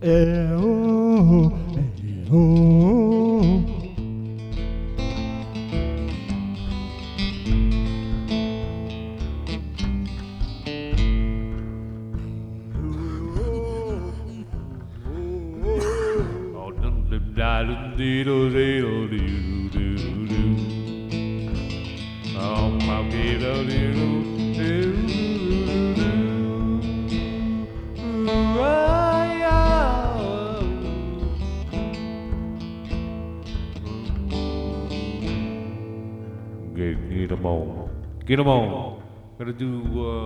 oh, oh. Get 'em on. Get 'em on. Gonna do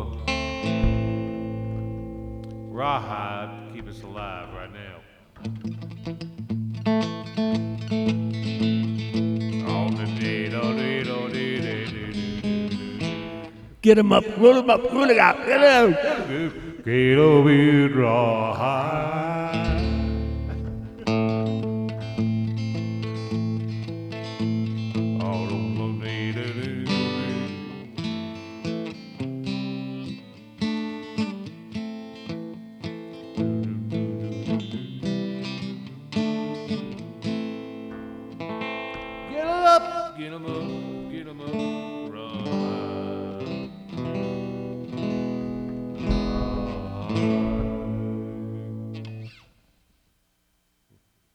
Rawhide, keep us alive right now. On the day, on the day, on the day. Get him up, roll him up, roll it out. Get him. Get over here, Rawhide. All on the day, day, day, day. Get 'em up, get 'em up, get 'em up, Rawhide.